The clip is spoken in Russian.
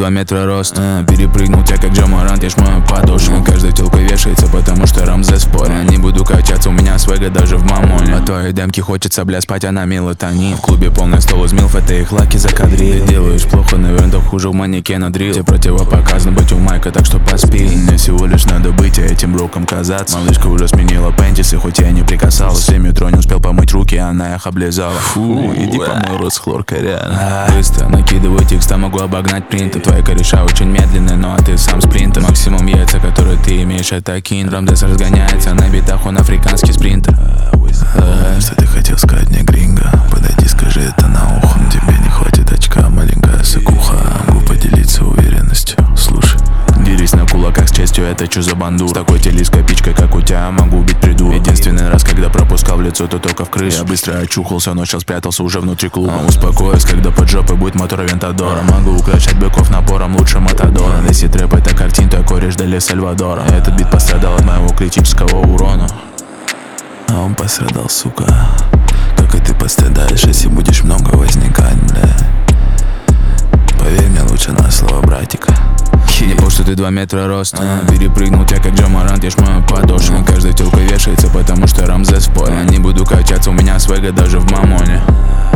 2 метра рост. Перепрыгнул тебя как Джамарант, я ж мою подошву. Каждая тёлка вешается, потому что Рамзес в споре. Не буду качаться, у меня свега даже в мамоне. По твоей демке хочется, бля, спать, она мелатонин. В клубе полный стол из милф, это их лаки закадрили. Ты делаешь плохо, наверное, то хуже у манекена дрил. Тебе противопоказано быть у Майка, так что поспи. Мне всего лишь надо быть, а этим броком казаться. Малышка уже сменила пентисы, хоть я не прикасался. В метро не успел помыть руки, она их облизала. Фу, иди помой рот с хлоркой, реально. Быстро накидываю текста, могу обогнать принты. Твои кореша очень медленные, ну а ты сам спринтер. Максимум яйца, которые ты имеешь, это кин. Рамдес разгоняется на битах, он африканский спринтер. Что ты хотел сказать мне, гринго? Подойди, скажи это на ухо. Тебе не хватит очка, маленькая сыкуха. Могу поделиться уверенностью, слушай. Дерись на кулаках с честью, это чё за бандур? С такой телескопичкой, как у тебя, могу убить придурок. Единственный раз, когда пропускал в лицо, то только в крышу. Я быстро очухался, но сейчас спрятался уже внутри клуба. Успокоюсь, когда под жопой будет мотор Вентадора. Могу украшать быков напором, лучше Матадора. Если трэп это картин, то кореш Дели Сальвадора. Этот бит пострадал от моего критического урона. А он пострадал, сука. Как и ты пострадаешь, если будешь много возникать, бля. Поверь мне лучше на слово, братика. Не помню, что ты 2 метра рост. Перепрыгнул тебя как Джамарант, я ж мою подошву. Каждая тёлка вешается, потому что Рамзес в споре. Не буду качаться, у меня свега даже в мамоне.